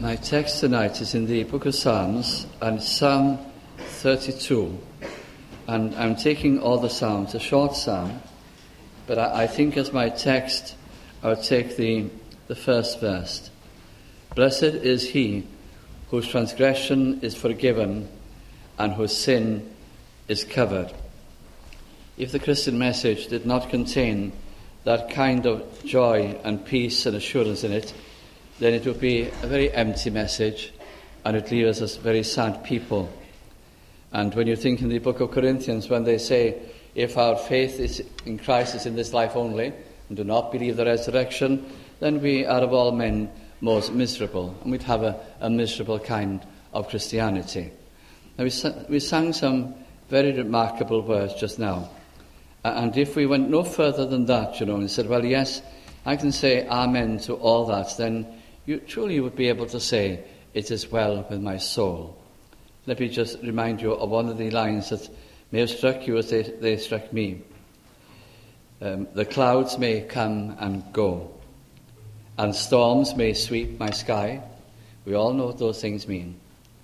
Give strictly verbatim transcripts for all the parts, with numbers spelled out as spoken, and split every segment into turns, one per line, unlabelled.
My text tonight is in the book of Psalms, and Psalm thirty-two. And I'm taking all the Psalms, a short psalm, but I, I think as my text, I'll take the, the first verse. Blessed is he whose transgression is forgiven and whose sin is covered. If the Christian message did not contain that kind of joy and peace and assurance in it, then it would be a very empty message, and it leaves us very sad people. And when you think in the book of Corinthians, when they say, if our faith is in Christ is in this life only, and do not believe the resurrection, then we are of all men most miserable, and we'd have a, a miserable kind of Christianity. Now we, we sang some very remarkable words just now. And if we went no further than that, you know, and said, well, yes, I can say amen to all that, then you truly would be able to say, it is well with my soul. Let me just remind you of one of the lines that may have struck you as they, they struck me. Um, the clouds may come and go, and storms may sweep my sky. We all know what those things mean.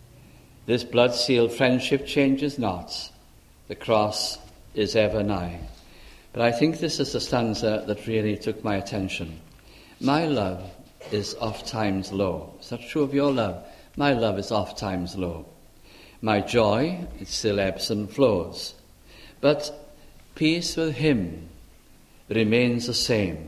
This blood-sealed friendship changes not. The cross is ever nigh. But I think this is the stanza that really took my attention. My love is oft times low. Is that true of your love? My love is oft times low. My joy, it still ebbs and flows. But peace with him remains the same.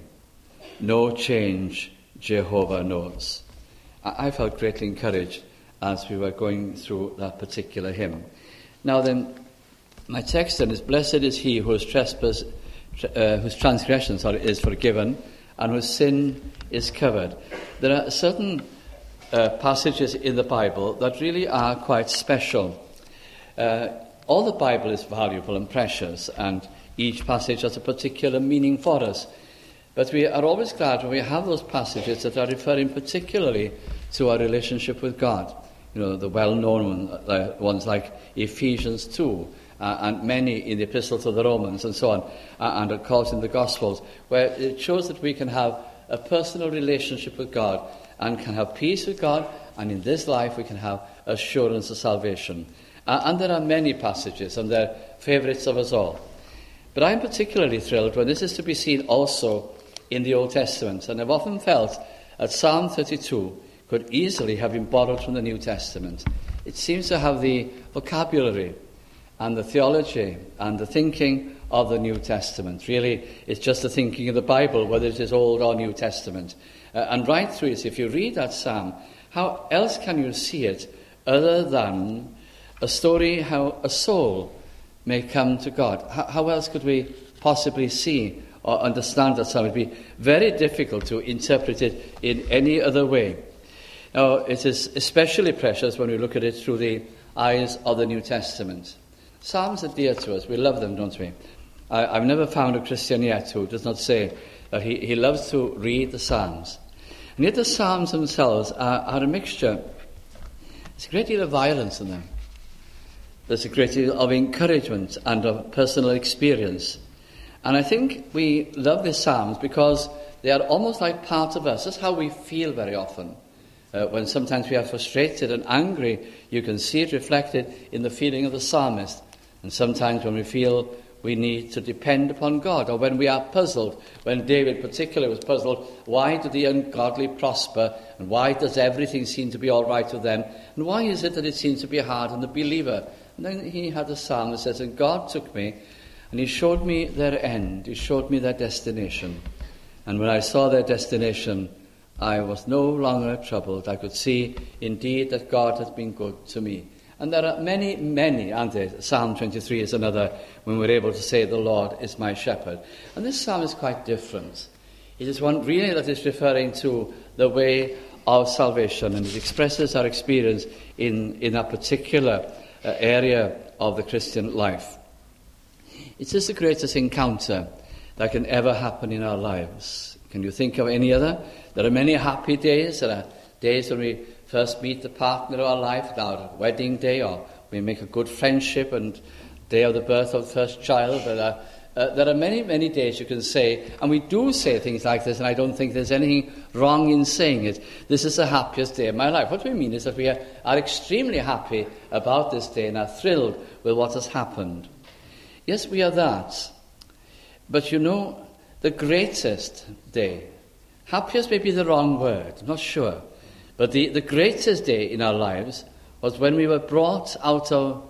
No change Jehovah knows. I, I felt greatly encouraged as we were going through that particular hymn. Now then, my text then is, blessed is he whose trespass, uh, whose transgression sorry, is forgiven, and whose sin is covered. There are certain uh, passages in the Bible that really are quite special. Uh, all the Bible is valuable and precious, and each passage has a particular meaning for us. But we are always glad when we have those passages that are referring particularly to our relationship with God. You know, the well-known one, uh, ones like Ephesians two, Uh, and many in the Epistle to the Romans and so on, uh, and of course in the Gospels, where it shows that we can have a personal relationship with God and can have peace with God, and in this life we can have assurance of salvation. Uh, and there are many passages, and they're favourites of us all. But I'm particularly thrilled when this is to be seen also in the Old Testament, and I've often felt that Psalm thirty-two could easily have been borrowed from the New Testament. It seems to have the vocabulary and the theology and the thinking of the New Testament. Really, it's just the thinking of the Bible, whether it is Old or New Testament. Uh, and right through it, if you read that psalm, how else can you see it other than a story how a soul may come to God? How, how else could we possibly see or understand that psalm? It would be very difficult to interpret it in any other way. Now, it is especially precious when we look at it through the eyes of the New Testament. Psalms are dear to us. We love them, don't we? I, I've never found a Christian yet who does not say that he, he loves to read the Psalms. And yet the Psalms themselves are, are a mixture. There's a great deal of violence in them. There's a great deal of encouragement and of personal experience. And I think we love the Psalms because they are almost like part of us. That's how we feel very often. Uh, when sometimes we are frustrated and angry, you can see it reflected in the feeling of the psalmist. And sometimes when we feel we need to depend upon God, or when we are puzzled, when David particularly was puzzled, why do the ungodly prosper, and why does everything seem to be all right with them, and why is it that it seems to be hard on the believer? And then he had a psalm that says, and God took me, and he showed me their end, he showed me their destination. And when I saw their destination, I was no longer troubled. I could see, indeed, that God has been good to me. And there are many, many, aren't there? Psalm twenty-three is another, when we're able to say, the Lord is my shepherd. And this psalm is quite different. It is one really that is referring to the way of salvation, and it expresses our experience in, in a particular uh, area of the Christian life. It is the greatest encounter that can ever happen in our lives. Can you think of any other? There are many happy days. There are days when we first meet the partner of our life, our wedding day, or we make a good friendship, and day of the birth of the first child. There are Uh, there are many, many days you can say, and we do say things like this, and I don't think there's anything wrong in saying it. This is the happiest day of my life. What we mean is that we are, are extremely happy about this day and are thrilled with what has happened. Yes, we are that. But you know, the greatest day, happiest may be the wrong word, I'm not sure, but the, the greatest day in our lives was when we were brought out of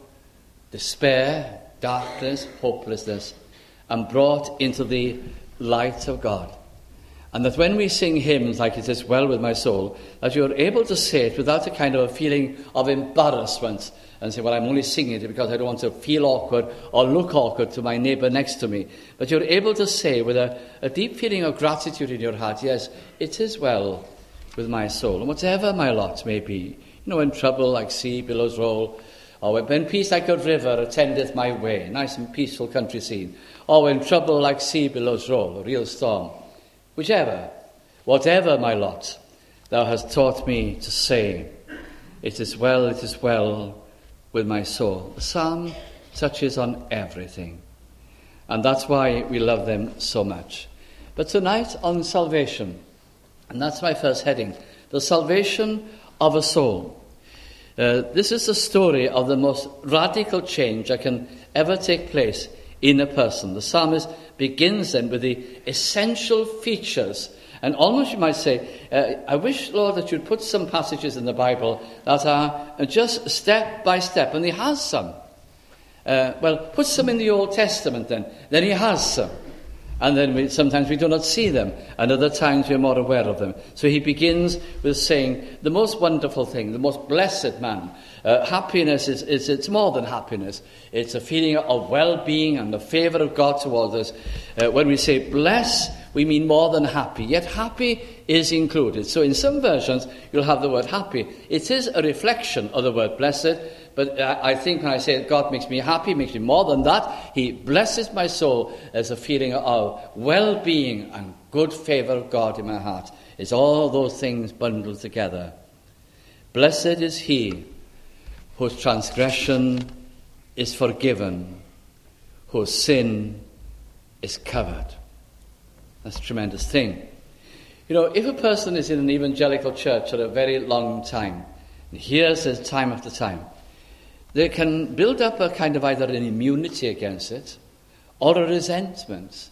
despair, darkness, hopelessness, and brought into the light of God. And that when we sing hymns like "It Is Well With My Soul," that you're able to say it without a kind of a feeling of embarrassment and say, well, I'm only singing it because I don't want to feel awkward or look awkward to my neighbour next to me. But you're able to say with a, a deep feeling of gratitude in your heart, yes, it is well with my soul. And whatever my lot may be, you know, when trouble like sea billows roll, or when peace like a river attendeth my way, nice and peaceful country scene, or when trouble like sea billows roll, a real storm, whichever, whatever my lot, thou hast taught me to say, it is well, it is well with my soul. The psalm touches on everything, and that's why we love them so much. But tonight on salvation, and that's my first heading, the salvation of a soul. Uh, this is the story of the most radical change that can ever take place in a person. The psalmist begins then with the essential features, and almost you might say, uh, I wish, Lord, that you'd put some passages in the Bible that are just step by step, and he has some. Uh, well, put some in the Old Testament then, then he has some. And then we, sometimes we do not see them, and other times we are more aware of them. So he begins with saying, the most wonderful thing, the most blessed man. Uh, happiness is, is it's more than happiness. It's a feeling of well-being and the favour of God towards us. Uh, when we say bless, we mean more than happy. Yet happy is included. So in some versions, you'll have the word happy. It is a reflection of the word blessed. But I think when I say God makes me happy, makes me more than that, he blesses my soul as a feeling of well-being and good favour of God in my heart. It's all those things bundled together. Blessed is he whose transgression is forgiven, whose sin is covered. That's a tremendous thing. You know, if a person is in an evangelical church for a very long time, and hears it time after time, they can build up a kind of either an immunity against it or a resentment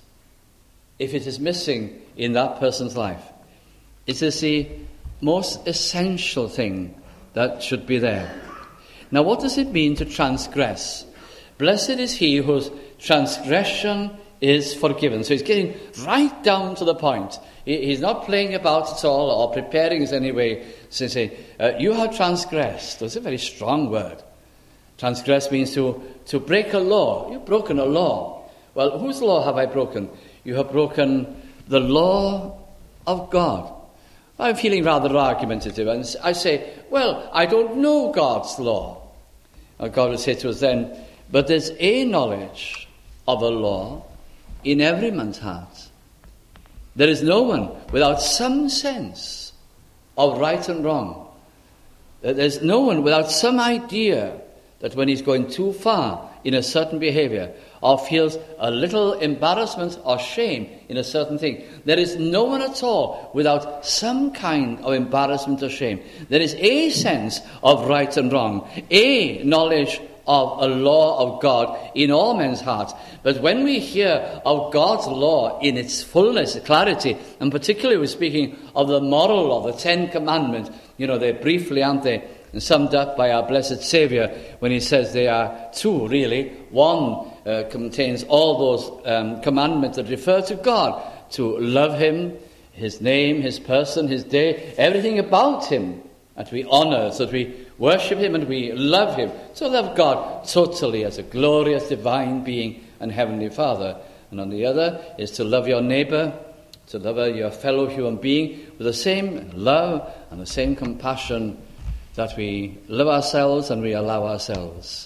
if it is missing in that person's life. It is the most essential thing that should be there. Now, what does it mean to transgress? Blessed is he whose transgression is forgiven. So he's getting right down to the point. He's not playing about at all or preparing us anyway to say, uh, you have transgressed. That's a very strong word. Transgress means to, to break a law. You've broken a law. Well, whose law have I broken? You have broken the law of God. I'm feeling rather argumentative, and I say, well, I don't know God's law. And God would say to us then, but there's a knowledge of a law in every man's heart. There is no one without some sense of right and wrong. There's no one without some idea that when he's going too far in a certain behavior or feels a little embarrassment or shame in a certain thing, there is no one at all without some kind of embarrassment or shame. There is a sense of right and wrong, a knowledge of a law of God in all men's hearts. But when we hear of God's law in its fullness, clarity, and particularly we're speaking of the moral law, the Ten Commandments, you know, they're briefly, aren't they, and summed up by our blessed Saviour when he says they are two, really. One uh, contains all those um, commandments that refer to God, to love him, his name, his person, his day, everything about him, and to be honoured, so that we worship him and we love him. So love God totally as a glorious divine being and heavenly Father. And on the other is to love your neighbour, to love your fellow human being with the same love and the same compassion that we love ourselves and we allow ourselves.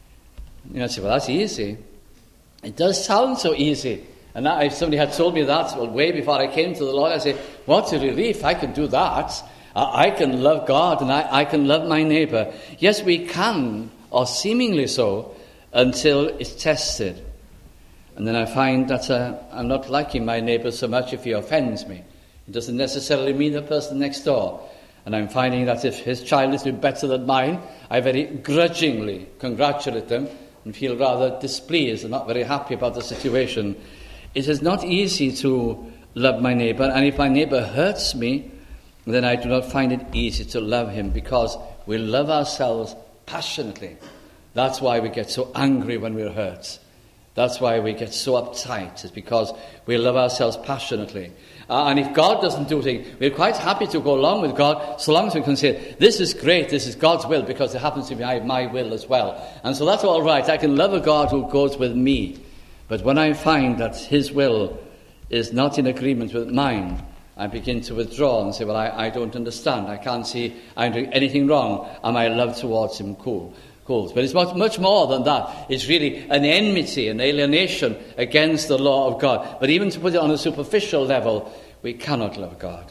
You know, say, well, that's easy. It does sound so easy. And that, if somebody had told me that, well, way before I came to the Lord, I'd say, what a relief, I can do that. I, I can love God and I, I can love my neighbour. Yes, we can, or seemingly so, until it's tested. And then I find that uh, I'm not liking my neighbour so much if he offends me. It doesn't necessarily mean the person next door. And I'm finding that if his child is doing better than mine, I very grudgingly congratulate them and feel rather displeased and not very happy about the situation. It is not easy to love my neighbour, and if my neighbour hurts me, then I do not find it easy to love him, because we love ourselves passionately. That's why we get so angry when we're hurt. That's why we get so uptight. It's because we love ourselves passionately. Uh, and if God doesn't do things, we're quite happy to go along with God, so long as we can say, this is great, this is God's will, because it happens to be my, my will as well. And so that's all right. I can love a God who goes with me. But when I find that his will is not in agreement with mine, I begin to withdraw and say, well, I, I don't understand. I can't see I'm doing anything wrong, and my love towards him cool. But it's much, much more than that. It's really an enmity, an alienation against the law of God. But even to put it on a superficial level, we cannot love God.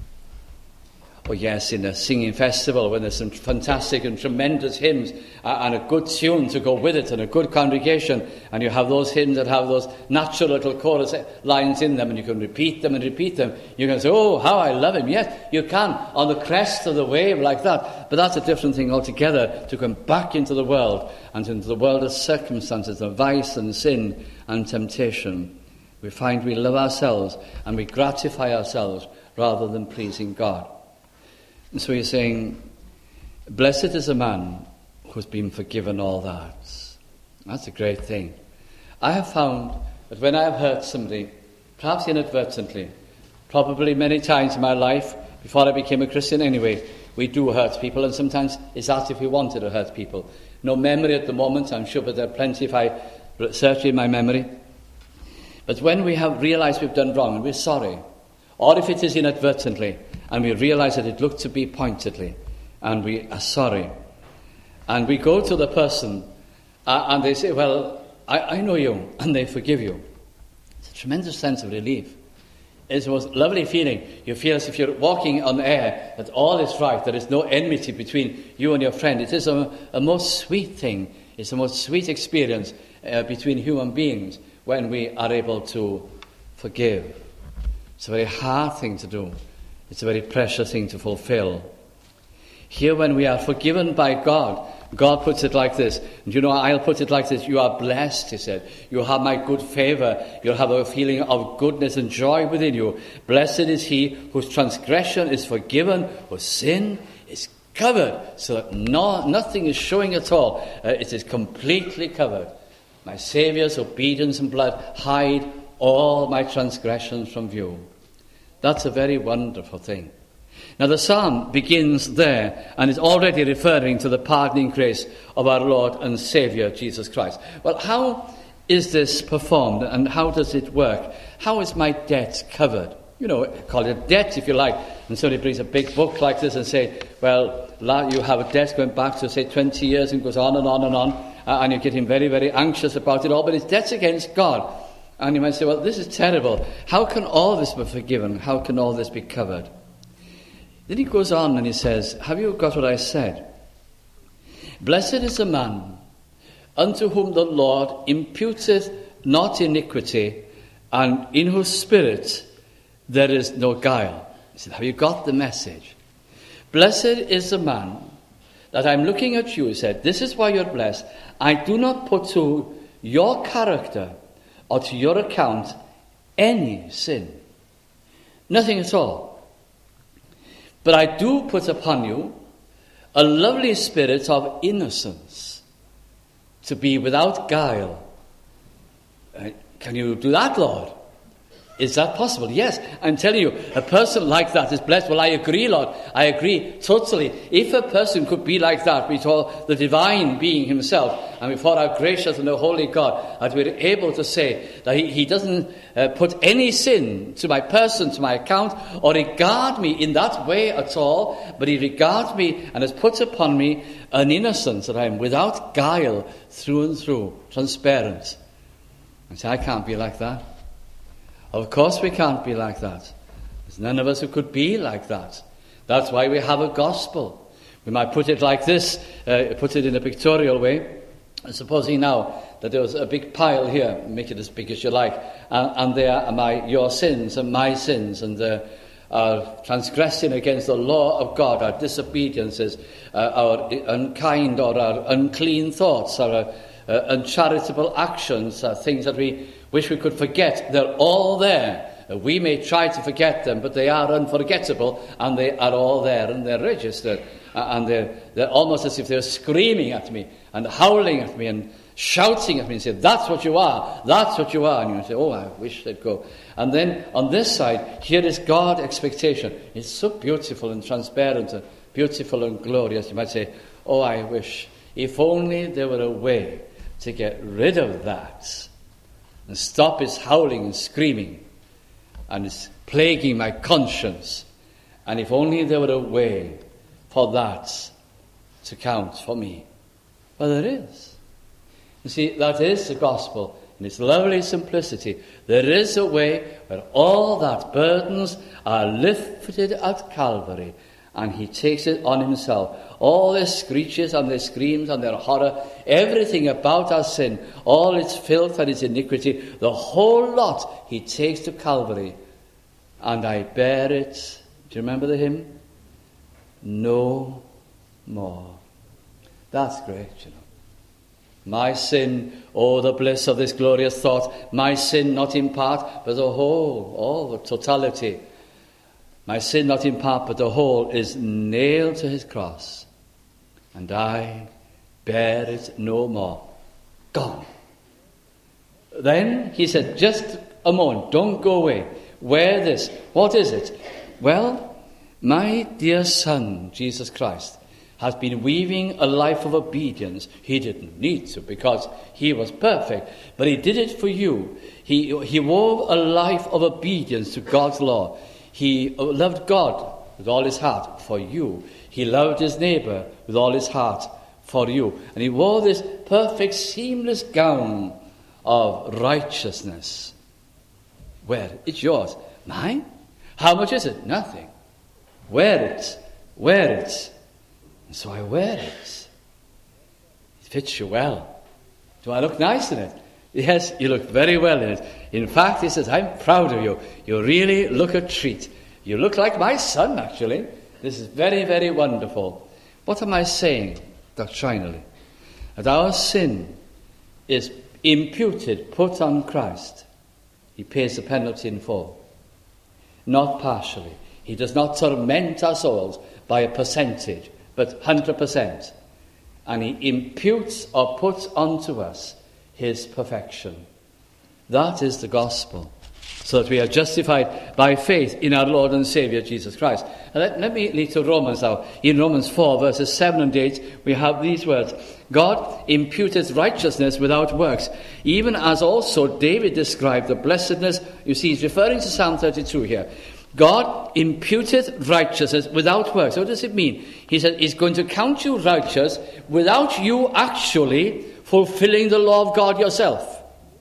Oh yes, in a singing festival, when there's some fantastic and tremendous hymns uh, and a good tune to go with it and a good congregation, and you have those hymns that have those natural little chorus lines in them, and you can repeat them and repeat them, you can say, oh, how I love him. Yes, you can, on the crest of the wave like that. But that's a different thing altogether, to come back into the world and into the world of circumstances, of vice and sin and temptation. We find we love ourselves and we gratify ourselves rather than pleasing God. And so he's saying, blessed is a man who's been forgiven all that. That's a great thing. I have found that when I have hurt somebody, perhaps inadvertently, probably many times in my life, before I became a Christian anyway, we do hurt people, and sometimes it's as if we wanted to hurt people. No memory at the moment, I'm sure, but there are plenty if I search in my memory. But when we have realised we've done wrong and we're sorry, or if it is inadvertently, and we realise that it looked to be pointedly, and we are sorry, and we go to the person, uh, and they say, well, I, I know you, and they forgive you. It's a tremendous sense of relief. It's the most lovely feeling. You feel as if you're walking on air, that all is right, there is no enmity between you and your friend. It is a, a most sweet thing. It's a most sweet experience uh, between human beings when we are able to forgive. It's a very hard thing to do. It's a very precious thing to fulfill. Here, when we are forgiven by God, God puts it like this. And you know, I'll put it like this. You are blessed, he said. You have my good favour. You'll have a feeling of goodness and joy within you. Blessed is he whose transgression is forgiven, whose sin is covered, so that no, nothing is showing at all. Uh, it is completely covered. My Saviour's obedience and blood hide all my transgressions from view. That's a very wonderful thing. Now the psalm begins there and is already referring to the pardoning grace of our Lord and Saviour Jesus Christ. Well, how is this performed and how does it work? How is my debt covered? You know, call it debt if you like. And somebody brings a big book like this and say, well, you have a debt going back to, say, twenty years, and goes on and on and on, uh, and you're getting very, very anxious about it all, but it's debts against God. And you might say, well, this is terrible. How can all this be forgiven? How can all this be covered? Then he goes on and he says, have you got what I said? Blessed is the man unto whom the Lord imputeth not iniquity, and in whose spirit there is no guile. He said, have you got the message? Blessed is the man that I'm looking at you, he said. This is why you're blessed. I do not put to your character or to your account any sin. Nothing at all. But I do put upon you a lovely spirit of innocence, to be without guile. Uh, can you do that, Lord? Is that possible? Yes, I'm telling you, a person like that is blessed. Well, I agree, Lord. I agree totally. If a person could be like that before the divine being himself and before our gracious and the holy God, that we're able to say that he, he doesn't uh, put any sin to my person, to my account, or regard me in that way at all, but he regards me and has put upon me an innocence that I am without guile through and through, transparent. And say, I can't be like that. Of course we can't be like that. There's none of us who could be like that. That's why we have a gospel. We might put it like this, uh, put it in a pictorial way. Supposing now that there was a big pile here, make it as big as you like, and, and there are my your sins and my sins, and uh, our transgressing against the law of God, our disobediences, uh, our unkind or our unclean thoughts, our uh, uncharitable actions, uh, things that we wish we could forget. They're all there. We may try to forget them, but they are unforgettable, and they are all there, and they're registered, and they're, they're almost as if they're screaming at me, and howling at me, and shouting at me, and say, that's what you are, that's what you are. And you say, oh, I wish they'd go. And then on this side, here is God's expectation. It's so beautiful and transparent, and beautiful and glorious. You might say, oh, I wish, if only there were a way to get rid of that, and stop its howling and screaming, and it's plaguing my conscience. And if only there were a way for that to count for me. Well, there is. You see, that is the gospel in its lovely simplicity. There is a way where all that burdens are lifted at Calvary, and he takes it on himself. All their screeches and their screams and their horror, everything about our sin, all its filth and its iniquity, the whole lot he takes to Calvary. And I bear it. Do you remember the hymn? No more. That's great, you know. My sin, oh, the bliss of this glorious thought. My sin not in part, but the whole, all the totality. My sin not in part, but the whole is nailed to his cross. And I bear it no more. Gone. Then he said, just a moment, don't go away. Wear this. What is it? Well, my dear Son, Jesus Christ, has been weaving a life of obedience. He didn't need to, because he was perfect, but he did it for you. He, he wove a life of obedience to God's law. He loved God with all his heart for you. He loved his neighbor with all his heart for you. And he wore this perfect, seamless gown of righteousness. Wear it. It's yours. Mine? How much is it? Nothing. Wear it. Wear it. And so I wear it. It fits you well. Do I look nice in it? Yes, you look very well in it. In fact, he says, I'm proud of you. You really look a treat. You look like my son, actually. This is very, very wonderful. What am I saying doctrinally? That our sin is imputed, put on Christ. He pays the penalty in full, not partially. He does not torment our souls by a percentage, but one hundred percent. And he imputes or puts onto us his perfection. That is the gospel, so that we are justified by faith in our Lord and Saviour Jesus Christ. And let, let me lead to Romans now. In Romans four, verses seven and eight, we have these words. God imputeth righteousness without works, even as also David described the blessedness. You see, he's referring to Psalm thirty-two here. God imputeth righteousness without works. What does it mean? He said he's going to count you righteous without you actually fulfilling the law of God yourself.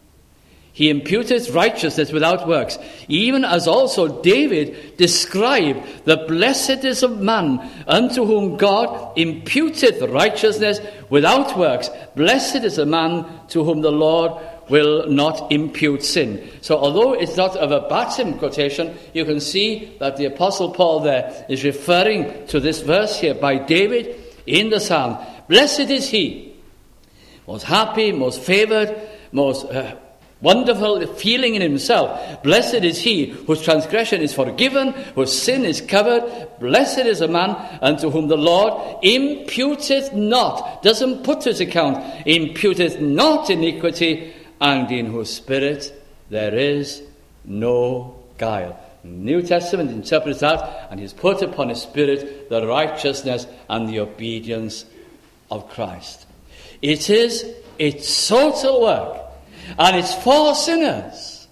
He imputeth righteousness without works, even as also David described the blessedness of man, unto whom God imputeth righteousness without works. Blessed is the man to whom the Lord will not impute sin. So although it's not a verbatim quotation, you can see that the Apostle Paul there is referring to this verse here by David in the Psalm. Blessed is he, most happy, most favoured, most uh, wonderful feeling in himself. Blessed is he whose transgression is forgiven, whose sin is covered. Blessed is the man unto whom the Lord imputeth not, doesn't put to his account, imputeth not iniquity, and in whose spirit there is no guile. The New Testament interprets that, and he's put upon his spirit the righteousness and the obedience of Christ. It is a total work, and it's for sinners.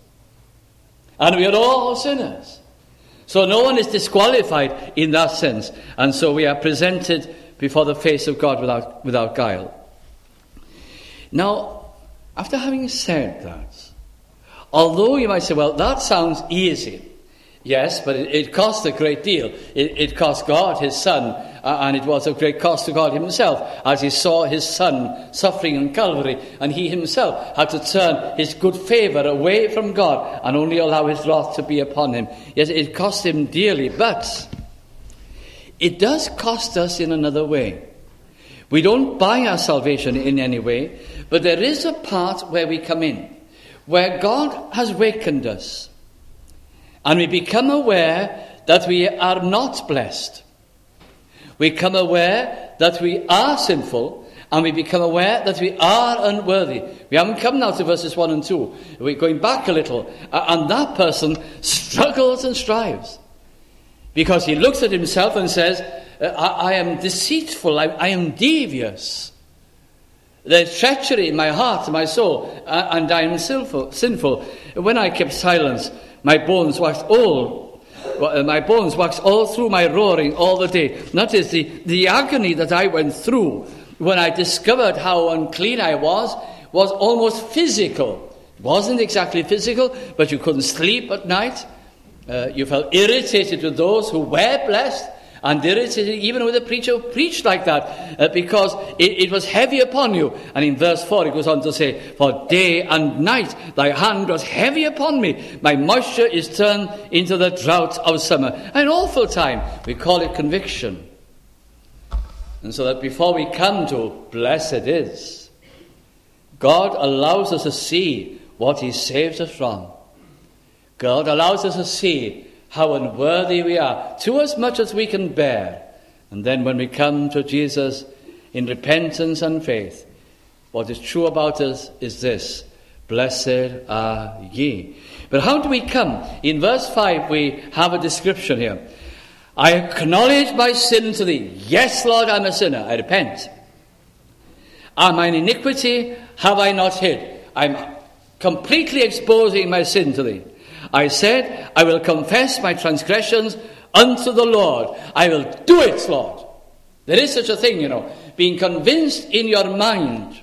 And we are all sinners. So no one is disqualified in that sense. And so we are presented before the face of God without, without guile. Now, after having said that, although you might say, well, that sounds easy. Yes, but it, it cost a great deal. It, it cost God, his Son, Uh, and it was of great cost to God himself as he saw his son suffering on Calvary, and he himself had to turn his good favour away from God and only allow his wrath to be upon him. Yes, it cost him dearly, but it does cost us in another way. We don't buy our salvation in any way, but there is a part where we come in, where God has wakened us, and we become aware that we are not blessed. We become aware that we are sinful, and we become aware that we are unworthy. We haven't come now to verses one and two. We're going back a little, and that person struggles and strives, because he looks at himself and says, I, I am deceitful, I, I am devious. There's treachery in my heart, in my soul, uh, and I am sinful, sinful. When I kept silence, my bones waxed old. My bones waxed all through my roaring all the day. That is the, the agony that I went through when I discovered how unclean I was, was almost physical. It wasn't exactly physical, but you couldn't sleep at night. Uh, you felt irritated with those who were blessed, and irritated even with a preacher who preached like that, uh, because it, it was heavy upon you. And in verse four it goes on to say, for day and night thy hand was heavy upon me. My moisture is turned into the drought of summer. An awful time. We call it conviction. And so that before we come to blessed is, God allows us to see what he saves us from. God allows us to see how unworthy we are, to as much as we can bear. And then when we come to Jesus in repentance and faith, what is true about us is this: blessed are ye. But how do we come? In verse five we have a description here. I acknowledge my sin to thee. Yes, Lord, I'm a sinner. I repent. And mine iniquity have I not hid. I'm completely exposing my sin to thee. I said, I will confess my transgressions unto the Lord. I will do it, Lord. There is such a thing, you know, being convinced in your mind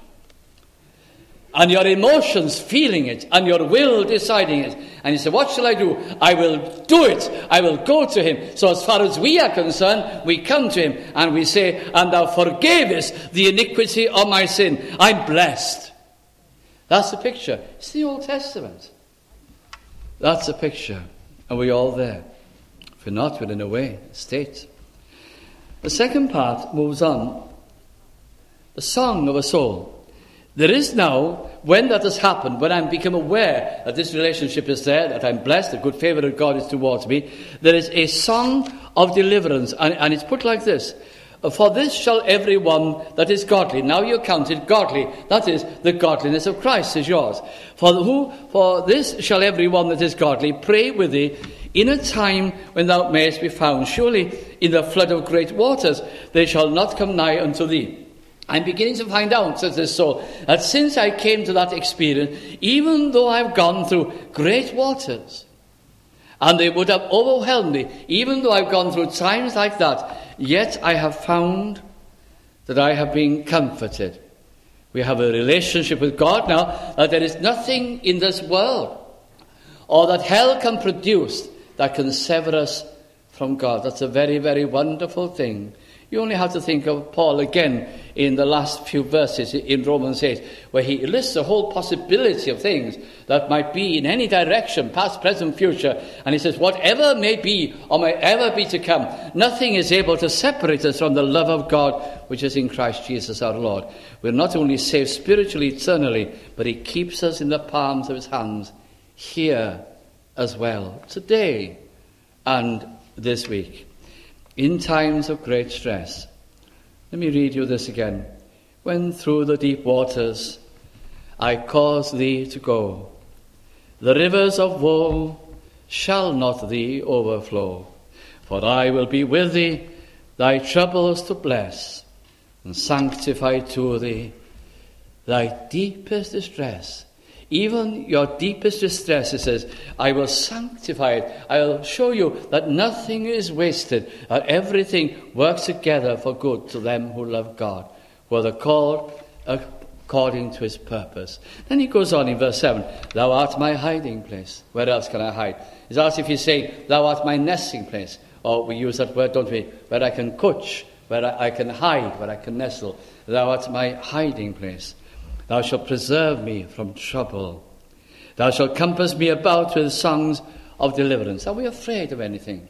and your emotions feeling it and your will deciding it. And you say, what shall I do? I will do it. I will go to him. So as far as we are concerned, we come to him and we say, and thou forgavest the iniquity of my sin. I'm blessed. That's the picture. It's the Old Testament. That's a picture. Are we all there? If we're not, we're in a way, a state. The second part moves on. The song of a soul. There is now, when that has happened, when I'm become aware that this relationship is there, that I'm blessed, the good favour of God is towards me, there is a song of deliverance. And, and it's put like this: for this shall every one that is godly. Now you're counted godly. That is, the godliness of Christ is yours. For who? For this shall every one that is godly pray with thee in a time when thou mayest be found. Surely in the flood of great waters they shall not come nigh unto thee. I'm beginning to find out, says this soul, that since I came to that experience, even though I've gone through great waters, and they would have overwhelmed me, even though I've gone through times like that, yet I have found that I have been comforted. We have a relationship with God now, that there is nothing in this world or that hell can produce that can sever us from God. That's a very, very wonderful thing. You only have to think of Paul again in the last few verses in Romans eight, where he lists a whole possibility of things that might be in any direction, past, present, future. And he says, whatever may be or may ever be to come, nothing is able to separate us from the love of God which is in Christ Jesus our Lord. We're not only saved spiritually, eternally, but he keeps us in the palms of his hands here as well, today and this week. In times of great stress. Let me read you this again. When through the deep waters I cause thee to go, the rivers of woe shall not thee overflow. For I will be with thee, thy troubles to bless, and sanctify to thee thy deepest distress. Even your deepest distress, it says, I will sanctify it. I will show you that nothing is wasted, that everything works together for good to them who love God, who are called according to his purpose. Then he goes on in verse seven, thou art my hiding place. Where else can I hide? It's as if he's saying, thou art my nesting place. Or we use that word, don't we, where I can couch where I, I can hide, where I can nestle. Thou art my hiding place. Thou shalt preserve me from trouble. Thou shalt compass me about with songs of deliverance. Are we afraid of anything?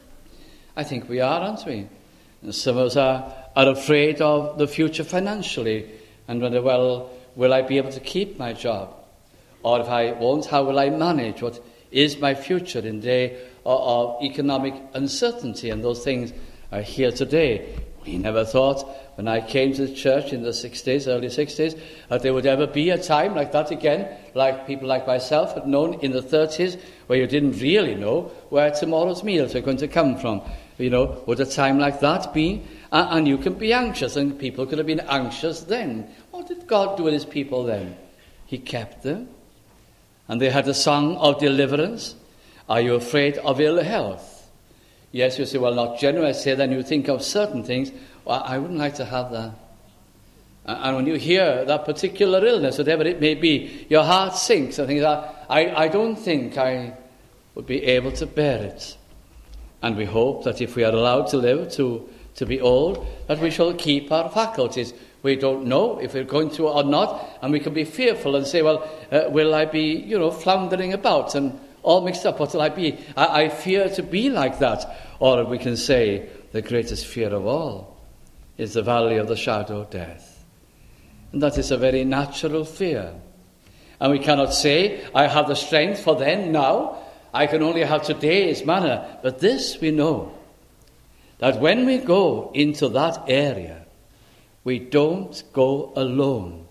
I think we are, aren't we? And some of us are, are afraid of the future financially and wonder, well, will I be able to keep my job? Or if I won't, how will I manage? What is my future in the day of, of economic uncertainty? And those things are here today. We never thought, when I came to the church in the sixties, early sixties, that there would ever be a time like that again, like people like myself had known in the thirties, where you didn't really know where tomorrow's meals are going to come from. You know, would a time like that be? Uh, and you can be anxious, and people could have been anxious then. What did God do with his people then? He kept them. And they had a song of deliverance. Are you afraid of ill health? Yes, you say, well, not generally. I say, then you think of certain things. Well, I wouldn't like to have that. And when you hear that particular illness, whatever it may be, your heart sinks. I think that I, I don't think I would be able to bear it. And we hope that if we are allowed to live to, to be old, that we shall keep our faculties. We don't know if we're going to or not, and we can be fearful and say, well, uh, will I be, you know, floundering about and all mixed up? What will I be? I, I fear to be like that. Or we can say, the greatest fear of all is the valley of the shadow of death. And that is a very natural fear. And we cannot say, I have the strength for then, now. I can only have today's manna. But this we know, that when we go into that area, we don't go alone,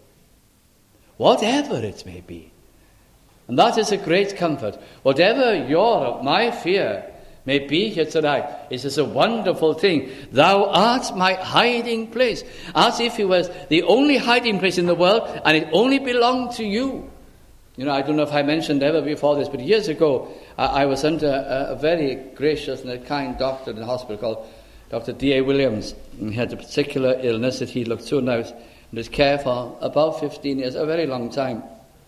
whatever it may be. And that is a great comfort. Whatever your, my fear may be here tonight, it is a wonderful thing. Thou art my hiding place. As if it was the only hiding place in the world, and it only belonged to you. You know, I don't know if I mentioned ever before this, but years ago, I, I was under a, a very gracious and a kind doctor in the hospital called Doctor D A Williams. And he had a particular illness that he looked to now and was care for about fifteen years, a very long time.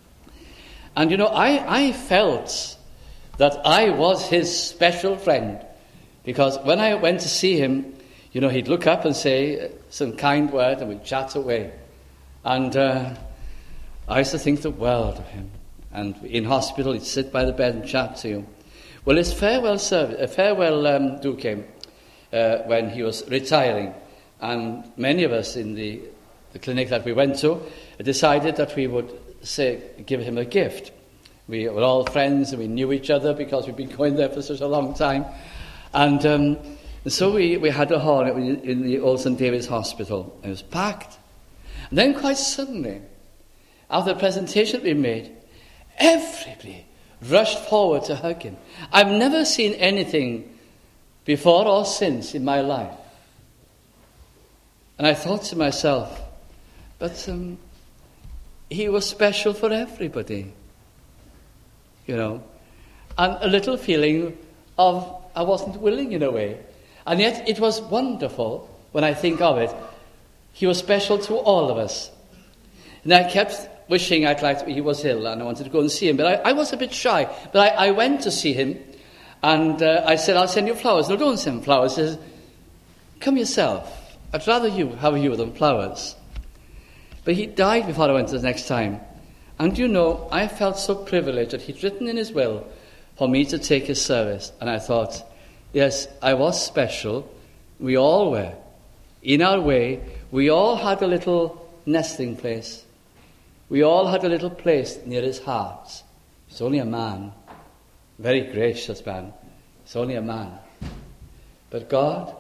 And, you know, I, I felt that I was his special friend, because when I went to see him, you know, he'd look up and say some kind word and we'd chat away. And uh, I used to think the world of him. And in hospital, he'd sit by the bed and chat to you. Well, his farewell service, a farewell um, do came uh, when he was retiring. And many of us in the, the clinic that we went to decided that we would say, give him a gift. We were all friends and we knew each other because we'd been going there for such a long time. And um, so we, we had a hall in the old Saint David's Hospital. It was packed. And then quite suddenly, after the presentation we made, everybody rushed forward to hug him. I've never seen anything before or since in my life. And I thought to myself, but um, he was special for everybody. You know, and a little feeling of I wasn't willing in a way. And yet it was wonderful when I think of it. He was special to all of us. And I kept wishing I'd like to, he was ill and I wanted to go and see him. But I, I was a bit shy. But I, I went to see him and uh, I said, I'll send you flowers. No, don't send flowers. He says, come yourself. I'd rather you have you than flowers. But he died before I went the next time. And you know, I felt so privileged that he'd written in his will for me to take his service. And I thought, yes, I was special. We all were. In our way, we all had a little nesting place. We all had a little place near his heart. He's only a man. Very gracious man. He's only a man. But God,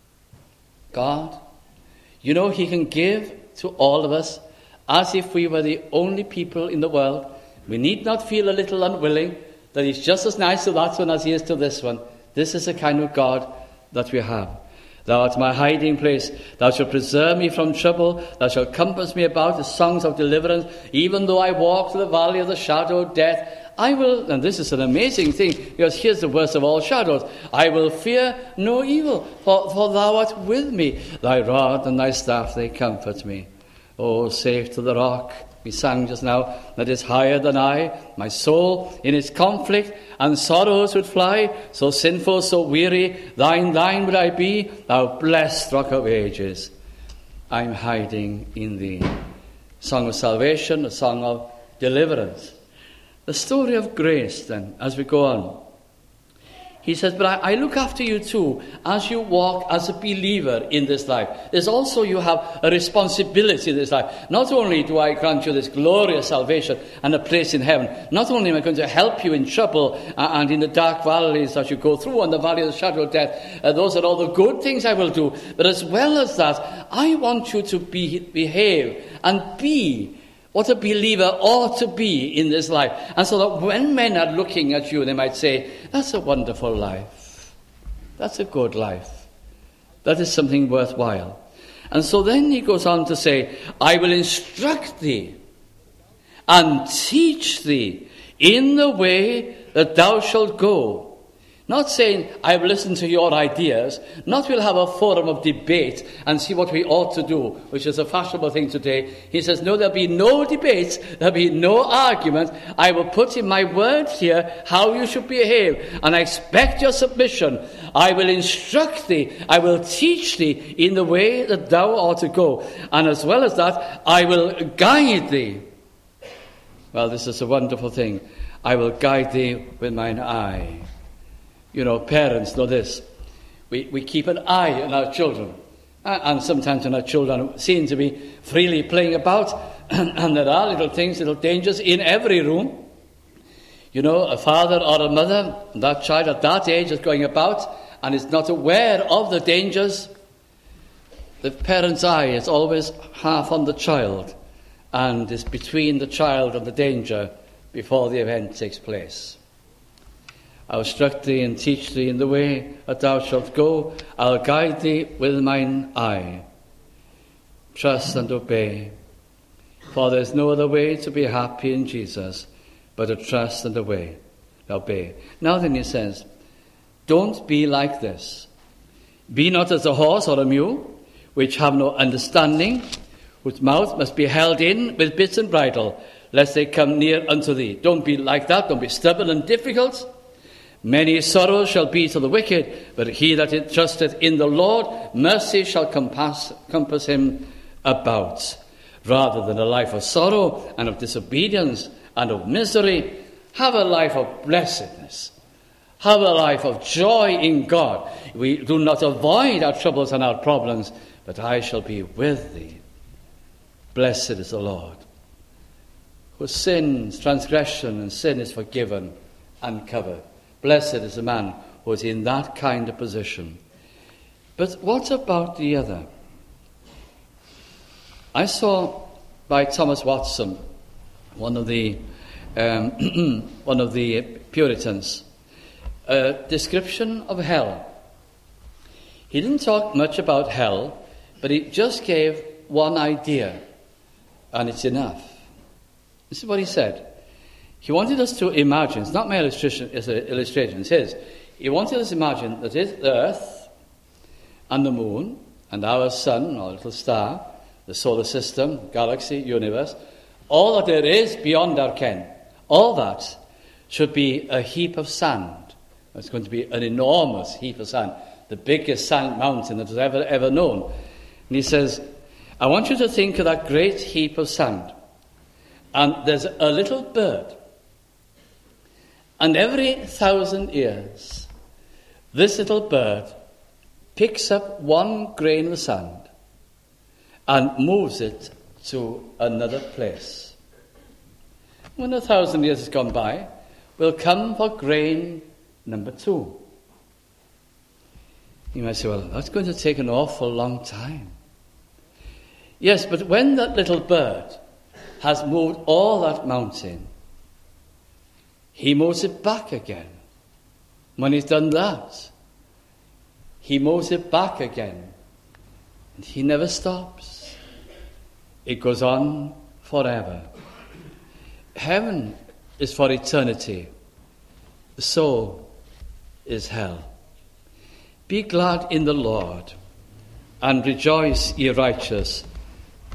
God, you know, he can give to all of us as if we were the only people in the world. We need not feel a little unwilling that he's just as nice to that one as he is to this one. This is the kind of God that we have. Thou art my hiding place. Thou shalt preserve me from trouble. Thou shalt compass me about with songs of deliverance. Even though I walk through the valley of the shadow of death, I will, and this is an amazing thing, because here's the worst of all shadows, I will fear no evil, for, for thou art with me. Thy rod and thy staff, they comfort me. Oh, safe to the rock, we sang just now, that is higher than I. My soul in its conflict and sorrows would fly. So sinful, so weary, thine, thine would I be. Thou blessed rock of ages, I'm hiding in thee. Song of salvation, a song of deliverance. The story of grace, then, as we go on. He says, but I, I look after you too as you walk as a believer in this life. There's also, you have a responsibility in this life. Not only do I grant you this glorious salvation and a place in heaven, not only am I going to help you in trouble and in the dark valleys that you go through and the valley of the shadow of death, uh, those are all the good things I will do. But as well as that, I want you to be, behave and be what a believer ought to be in this life. And so that when men are looking at you, they might say, that's a wonderful life. That's a good life. That is something worthwhile. And so then he goes on to say, I will instruct thee and teach thee in the way that thou shalt go. Not saying, I will listen to your ideas. Not we'll have a forum of debate and see what we ought to do, which is a fashionable thing today. He says, no, there'll be no debates. There'll be no argument. I will put in my word here how you should behave. And I expect your submission. I will instruct thee. I will teach thee in the way that thou ought to go. And as well as that, I will guide thee. Well, this is a wonderful thing. I will guide thee with mine eye. You know, parents know this. We, we keep an eye on our children. And sometimes when our children seem to be freely playing about, and there are little things, little dangers in every room. You know, a father or a mother, that child at that age is going about and is not aware of the dangers. The parent's eye is always half on the child and is between the child and the danger before the event takes place. I will instruct thee and teach thee in the way that thou shalt go. I will guide thee with mine eye. Trust and obey. For there is no other way to be happy in Jesus but to trust and obey. obey. Now then he says, don't be like this. Be not as a horse or a mule, which have no understanding, whose mouth must be held in with bits and bridle, lest they come near unto thee. Don't be like that. Don't be stubborn and difficult. Many sorrows shall be to the wicked, but he that trusteth in the Lord, mercy shall compass, compass him about. Rather than a life of sorrow and of disobedience and of misery, have a life of blessedness. Have a life of joy in God. We do not avoid our troubles and our problems, but I shall be with thee. Blessed is the Lord, whose sins, transgression and sin is forgiven and covered. Blessed is the man who is in that kind of position. But what about the other? I saw by Thomas Watson, one of the um, one of the Puritans, a description of hell. He didn't talk much about hell, but he just gave one idea, and it's enough. This is what he said. He wanted us to imagine, it's not my illustration, it's an illustration, it's his. He wanted us to imagine that it's the earth and the moon and our sun, our little star, the solar system, galaxy, universe, all that there is beyond our ken, all that should be a heap of sand. It's going to be an enormous heap of sand, the biggest sand mountain that was ever, ever known. And he says, I want you to think of that great heap of sand. And there's a little bird. And every thousand years, this little bird picks up one grain of sand and moves it to another place. When a thousand years has gone by, we'll come for grain number two. You might say, well, that's going to take an awful long time. Yes, but when that little bird has moved all that mountain, he moves it back again. When he's done that, he moves it back again. And he never stops. It goes on forever. Heaven is for eternity. So is hell. Be glad in the Lord, and rejoice, ye righteous,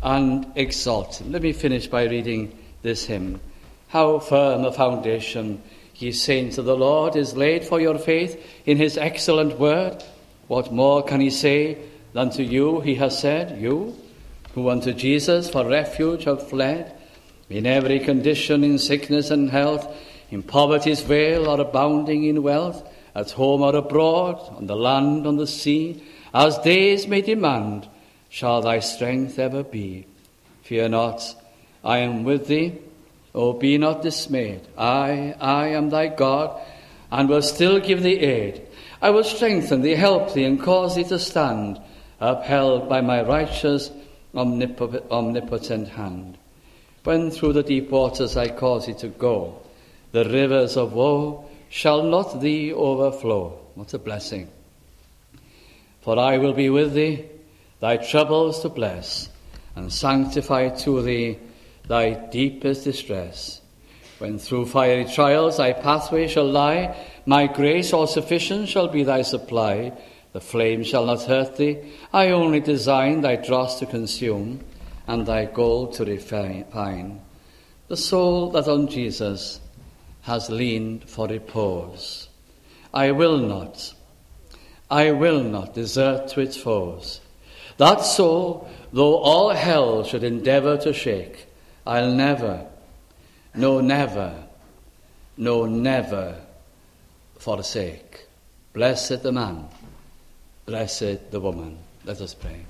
and exalt him. Let me finish by reading this hymn. How firm a foundation, ye saints of the Lord, is laid for your faith in his excellent word. What more can he say than to you he has said, you, who unto Jesus for refuge have fled, in every condition, in sickness and health, in poverty's vale or abounding in wealth, at home or abroad, on the land, on the sea, as days may demand, shall thy strength ever be. Fear not, I am with thee. O be not dismayed. I, I am thy God, and will still give thee aid. I will strengthen thee, help thee, and cause thee to stand, upheld by my righteous, omnip- omnipotent hand. When through the deep waters I cause thee to go, the rivers of woe shall not thee overflow. What a blessing. For I will be with thee, thy troubles to bless, and sanctify to thee thy deepest distress. When through fiery trials thy pathway shall lie, my grace all sufficient shall be thy supply. The flame shall not hurt thee. I only design thy dross to consume, and thy gold to refine. The soul that on Jesus has leaned for repose, I will not, I will not desert to its foes. That soul, though all hell should endeavour to shake, I'll never, no never, no never forsake. Blessed the man, blessed the woman. Let us pray.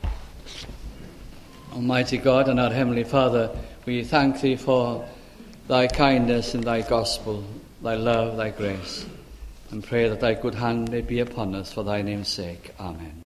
Almighty God and our Heavenly Father, we thank thee for thy kindness in thy gospel, thy love, thy grace, and pray that thy good hand may be upon us for thy name's sake. Amen.